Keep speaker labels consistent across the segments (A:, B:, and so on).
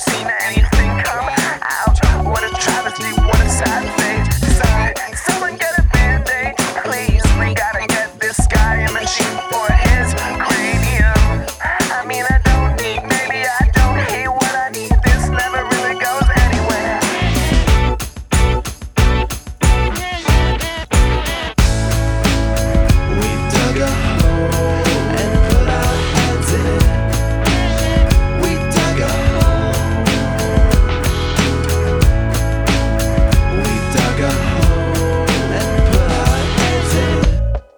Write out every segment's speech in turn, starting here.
A: seen anything come out. What a travesty, what a sad fate. Someone get a band-aid, please. We gotta get this guy a machine for his cranium. I mean, I don't need, maybe I don't hate what I need. This never really goes anywhere.
B: We dug a hole and put our heads in it. We dug a hole. We dug a hole and put our heads in it.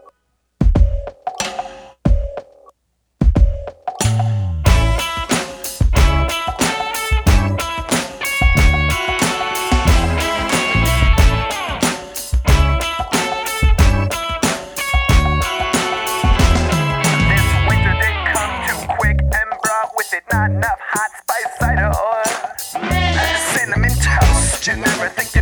A: This winter did come too quick and brought with it not enough hot spice cider or cinnamon toast. You never think